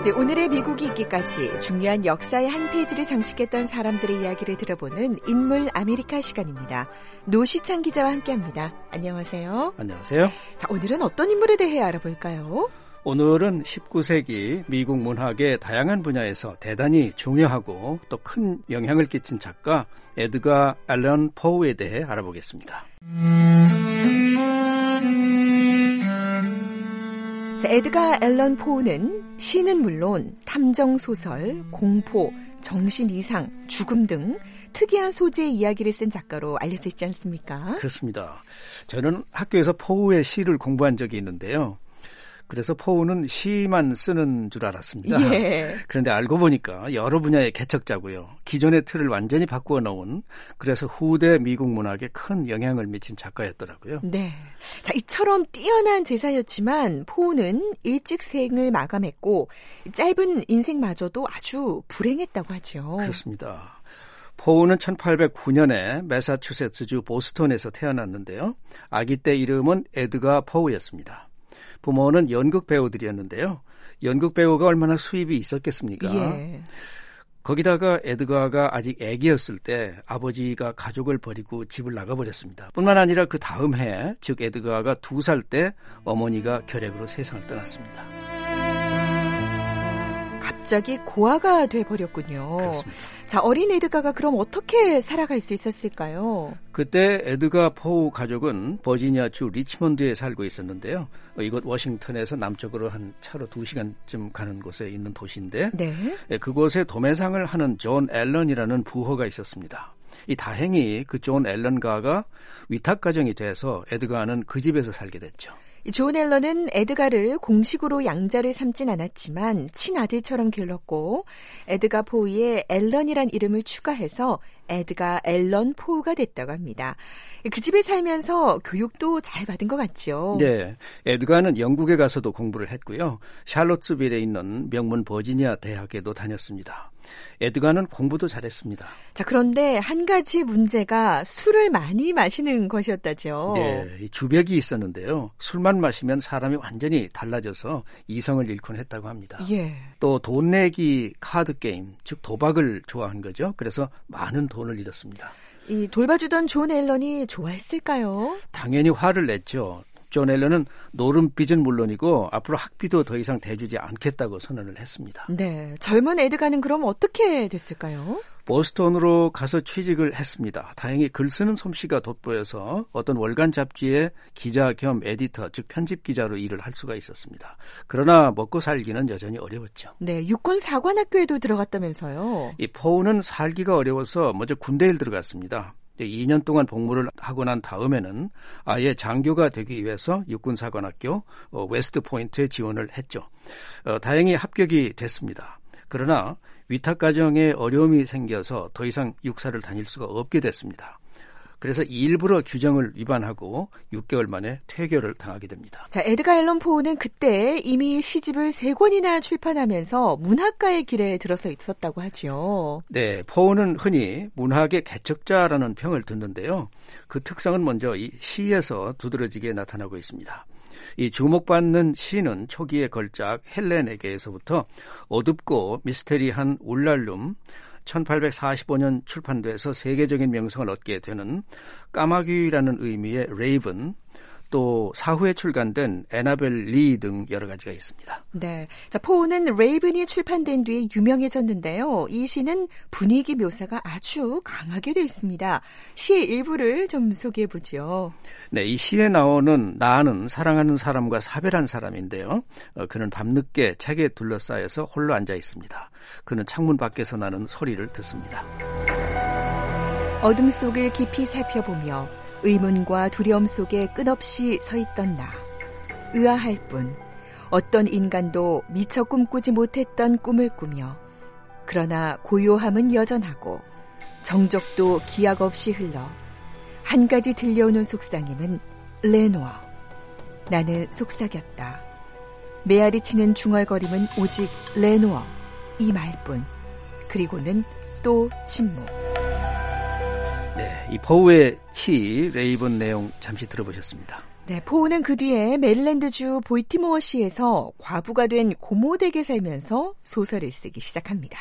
네, 오늘의 미국이 있기까지 중요한 역사의 한 페이지를 장식했던 사람들의 이야기를 들어보는 인물 아메리카 시간입니다. 노시창 기자와 함께합니다. 안녕하세요. 안녕하세요. 자, 오늘은 어떤 인물에 대해 알아볼까요? 오늘은 19세기 미국 문학의 다양한 분야에서 대단히 중요하고 또 큰 영향을 끼친 작가 에드가 앨런 포우에 대해 알아보겠습니다. 자, 에드가 앨런 포우는 시는 물론 탐정소설, 공포, 정신이상, 죽음 등 특이한 소재의 이야기를 쓴 작가로 알려져 있지 않습니까? 그렇습니다. 저는 학교에서 포우의 시를 공부한 적이 있는데요. 그래서 포우는 시만 쓰는 줄 알았습니다. 예. 그런데 알고 보니까 여러 분야의 개척자고요. 기존의 틀을 완전히 바꾸어 놓은, 그래서 후대 미국 문학에 큰 영향을 미친 작가였더라고요. 네. 자, 이처럼 뛰어난 제자였지만 포우는 일찍 생을 마감했고 짧은 인생마저도 아주 불행했다고 하죠. 그렇습니다. 포우는 1809년에 매사추세츠주 보스턴에서 태어났는데요. 아기 때 이름은 에드가 포우였습니다. 부모는 연극 배우들이었는데요. 연극 배우가 얼마나 수입이 있었겠습니까? 예. 거기다가 에드가가 아직 아기였을 때 아버지가 가족을 버리고 집을 나가버렸습니다. 뿐만 아니라 그 다음 해, 즉 에드가가 2살 때 어머니가 결핵으로 세상을 떠났습니다. 갑자기 고아가 돼버렸군요. 그렇습니다. 자, 어린 에드가가 그럼 어떻게 살아갈 수 있었을까요? 그때 에드가 포우 가족은 버지니아주 리치몬드에 살고 있었는데요. 이곳 워싱턴에서 남쪽으로 한 차로 2시간쯤 가는 곳에 있는 도시인데 네. 그곳에 도매상을 하는 존 앨런이라는 부호가 있었습니다. 다행히 그 존 앨런가가 위탁가정이 돼서 에드가는 그 집에서 살게 됐죠. 존 앨런은 에드가를 공식으로 양자를 삼진 않았지만 친아들처럼 길렀고 에드가 포우의 앨런이란 이름을 추가해서 에드가 앨런 포우가 됐다고 합니다. 그 집에 살면서 교육도 잘 받은 것 같죠. 네, 에드가는 영국에 가서도 공부를 했고요. 샬롯스빌에 있는 명문 버지니아 대학에도 다녔습니다. 에드가는 공부도 잘했습니다. 자, 그런데 한 가지 문제가 술을 많이 마시는 것이었다죠. 네, 주벽이 있었는데요. 술만 마시면 사람이 완전히 달라져서 이성을 잃곤 했다고 합니다. 예. 또 돈 내기 카드 게임, 즉 도박을 좋아한 거죠. 그래서 많은 돈을 잃었습니다. 이 돌봐주던 존 앨런이 좋아했을까요? 당연히 화를 냈죠. 존 앨런은 노름빚은 물론이고 앞으로 학비도 더 이상 대주지 않겠다고 선언을 했습니다. 네, 젊은 에드가는 그럼 어떻게 됐을까요? 보스턴으로 가서 취직을 했습니다. 다행히 글 쓰는 솜씨가 돋보여서 어떤 월간 잡지의 기자 겸 에디터, 즉 편집 기자로 일을 할 수가 있었습니다. 그러나 먹고 살기는 여전히 어려웠죠. 네, 육군 사관학교에도 들어갔다면서요. 이 포우는 살기가 어려워서 먼저 군대에 들어갔습니다. 2년 동안 복무를 하고 난 다음에는 아예 장교가 되기 위해서 육군사관학교 웨스트포인트에 지원을 했죠. 다행히 합격이 됐습니다. 그러나 위탁가정에 어려움이 생겨서 더 이상 육사를 다닐 수가 없게 됐습니다. 그래서 일부러 규정을 위반하고 6개월 만에 퇴교를 당하게 됩니다. 자, 에드가 앨런 포우는 그때 이미 시집을 3권이나 출판하면서 문학가의 길에 들어서 있었다고 하죠. 네, 포우는 흔히 문학의 개척자라는 평을 듣는데요. 그 특성은 먼저 이 시에서 두드러지게 나타나고 있습니다. 이 주목받는 시는 초기의 걸작 헬렌에게에서부터 어둡고 미스테리한 울랄룸, 1845년 출판돼서 세계적인 명성을 얻게 되는 까마귀라는 의미의 레이븐, 또 사후에 출간된 애나벨 리 등 여러 가지가 있습니다. 네, 자, 포우는 레이븐이 출판된 뒤에 유명해졌는데요. 이 시는 분위기 묘사가 아주 강하게 되어 있습니다. 시의 일부를 좀 소개해보죠. 네, 이 시에 나오는 나는 사랑하는 사람과 사별한 사람인데요. 그는 밤늦게 책에 둘러싸여서 홀로 앉아 있습니다. 그는 창문 밖에서 나는 소리를 듣습니다. 어둠 속을 깊이 살펴보며 의문과 두려움 속에 끝없이 서 있던 나. 의아할 뿐 어떤 인간도 미처 꿈꾸지 못했던 꿈을 꾸며 그러나 고요함은 여전하고 정적도 기약 없이 흘러 한 가지 들려오는 속삭임은 레노어. 나는 속삭였다. 메아리 치는 중얼거림은 오직 레노어. 이 말뿐. 그리고는 또 침묵. 네, 이 포우의 시 레이븐 내용 잠시 들어보셨습니다. 네, 포우는 그 뒤에 메릴랜드주 볼티모어시에서 과부가 된 고모댁에 살면서 소설을 쓰기 시작합니다.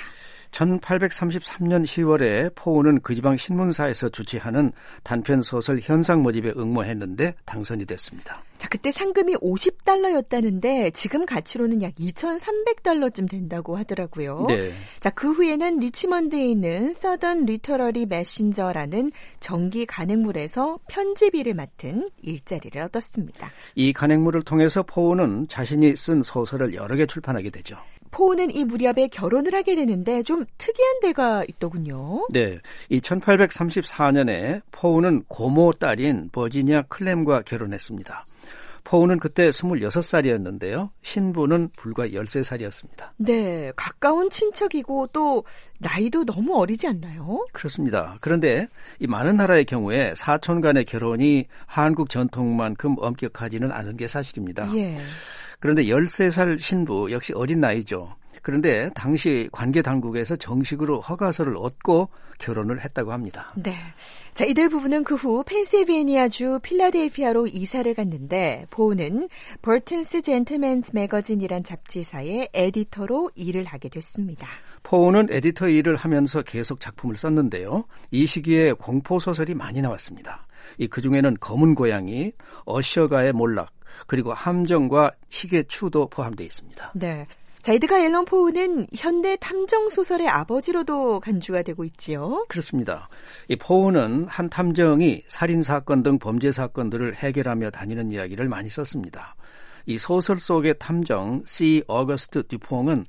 1833년 10월에 포우는 그 지방 신문사에서 주최하는 단편 소설 현상 모집에 응모했는데 당선이 됐습니다. 자, 그때 상금이 $50였다는데 지금 가치로는 약 $2,300쯤 된다고 하더라고요. 네. 자, 그 후에는 리치먼드에 있는 서던 리터러리 메신저라는 정기 간행물에서 편집일을 맡은 일자리를 얻었습니다. 이 간행물을 통해서 포우는 자신이 쓴 소설을 여러 개 출판하게 되죠. 포우는 이 무렵에 결혼을 하게 되는데 좀 특이한 데가 있더군요. 네, 이 1834년에 포우는 고모 딸인 버지니아 클램과 결혼했습니다. 포우는 그때 26살이었는데요. 신부는 불과 13살이었습니다. 네, 가까운 친척이고 또 나이도 너무 어리지 않나요? 그렇습니다. 그런데 이 많은 나라의 경우에 사촌 간의 결혼이 한국 전통만큼 엄격하지는 않은 게 사실입니다. 예. 그런데 13살 신부 역시 어린 나이죠. 그런데 당시 관계 당국에서 정식으로 허가서를 얻고 결혼을 했다고 합니다. 네. 자, 이들 부부는 그 후 펜실베니아주 필라델피아로 이사를 갔는데 포우는 버튼스 젠틀맨스 매거진이란 잡지사의 에디터로 일을 하게 됐습니다. 포우는 에디터 일을 하면서 계속 작품을 썼는데요. 이 시기에 공포소설이 많이 나왔습니다. 그중에는 검은 고양이, 어셔가의 몰락, 그리고 함정과 시계 추도 포함되어 있습니다. 네. 자, 에드가 앨런 포우는 현대 탐정 소설의 아버지로도 간주가 되고 있지요. 그렇습니다. 이 포우는 한 탐정이 살인사건 등 범죄사건들을 해결하며 다니는 이야기를 많이 썼습니다. 이 소설 속의 탐정 C. 어거스트 듀퐁은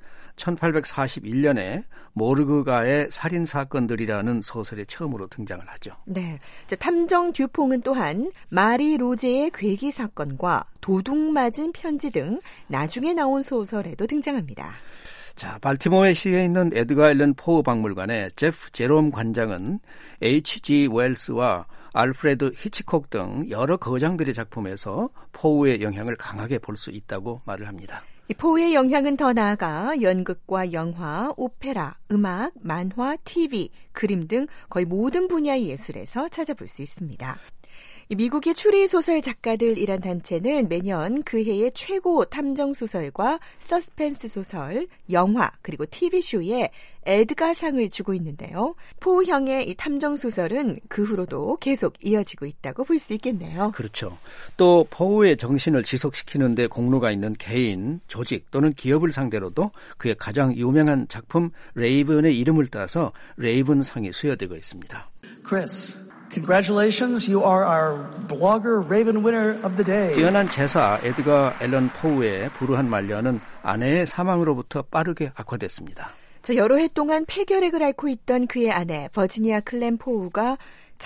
1841년에 모르그가의 살인사건들이라는 소설에 처음으로 등장을 하죠. 네, 자, 탐정 듀퐁은 또한 마리 로제의 괴기 사건과 도둑 맞은 편지 등 나중에 나온 소설에도 등장합니다. 자, 발티모어시에 있는 에드가 앨런 포우 박물관의 제프 제롬 관장은 H.G. 웰스와 알프레드 히치콕 등 여러 거장들의 작품에서 포우의 영향을 강하게 볼 수 있다고 말을 합니다. 이 포우의 영향은 더 나아가 연극과 영화, 오페라, 음악, 만화, TV, 그림 등 거의 모든 분야의 예술에서 찾아볼 수 있습니다. 미국의 추리소설 작가들이란 단체는 매년 그 해의 최고 탐정소설과 서스펜스 소설, 영화, 그리고 TV쇼에 에드가상을 주고 있는데요. 포우형의 이 탐정소설은 그 후로도 계속 이어지고 있다고 볼 수 있겠네요. 그렇죠. 또 포우의 정신을 지속시키는 데 공로가 있는 개인, 조직 또는 기업을 상대로도 그의 가장 유명한 작품 레이븐의 이름을 따서 레이븐상이 수여되고 있습니다. Chris. Congratulations, you are our blogger Raven winner of the day. 뛰어난 제사 에드가 앨런 포우의 불우한 말년은 아내의 사망으로부터 빠르게 악화됐습니다. 여러 해 동안 폐결핵을 앓고 있던 그의 아내 버지니아 클램 포우가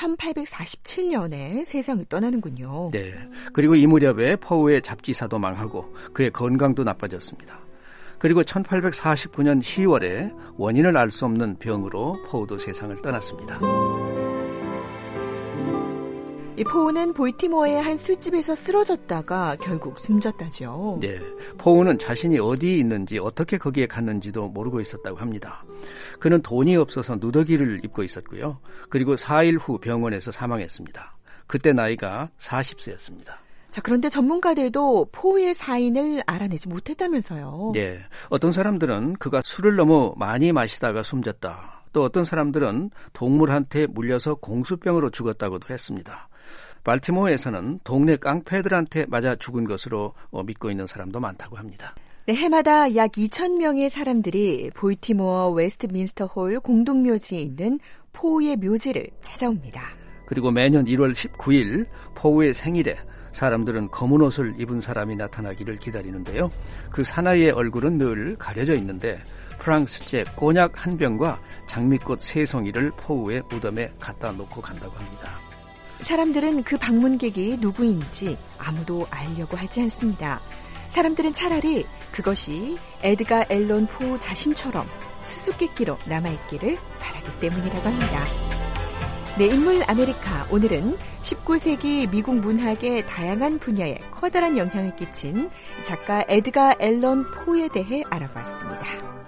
1847년에 세상을 떠나는군요. 네, 그리고 이 무렵에 포우의 잡지사도 망하고 그의 건강도 나빠졌습니다. 그리고 1849년 10월에 원인을 알 수 없는 병으로 포우도 세상을 떠났습니다. 이 포우는 볼티모어의 한 술집에서 쓰러졌다가 결국 숨졌다죠. 네, 포우는 자신이 어디에 있는지 어떻게 거기에 갔는지도 모르고 있었다고 합니다. 그는 돈이 없어서 누더기를 입고 있었고요. 그리고 4일 후 병원에서 사망했습니다. 그때 나이가 40세였습니다. 자, 그런데 전문가들도 포우의 사인을 알아내지 못했다면서요. 네, 어떤 사람들은 그가 술을 너무 많이 마시다가 숨졌다. 또 어떤 사람들은 동물한테 물려서 공수병으로 죽었다고도 했습니다. 발티모어에서는 동네 깡패들한테 맞아 죽은 것으로 믿고 있는 사람도 많다고 합니다. 네, 해마다 약 2,000명의 사람들이 볼티모어 웨스트민스터 홀 공동묘지에 있는 포우의 묘지를 찾아옵니다. 그리고 매년 1월 19일 포우의 생일에 사람들은 검은 옷을 입은 사람이 나타나기를 기다리는데요. 그 사나이의 얼굴은 늘 가려져 있는데 프랑스제 꼬냑 한 병과 장미꽃 3송이를 포우의 무덤에 갖다 놓고 간다고 합니다. 사람들은 그 방문객이 누구인지 아무도 알려고 하지 않습니다. 사람들은 차라리 그것이 에드가 앨런 포우 자신처럼 수수께끼로 남아있기를 바라기 때문이라고 합니다. 네, 인물 아메리카. 오늘은 19세기 미국 문학의 다양한 분야에 커다란 영향을 끼친 작가 에드가 앨런 포우에 대해 알아봤습니다.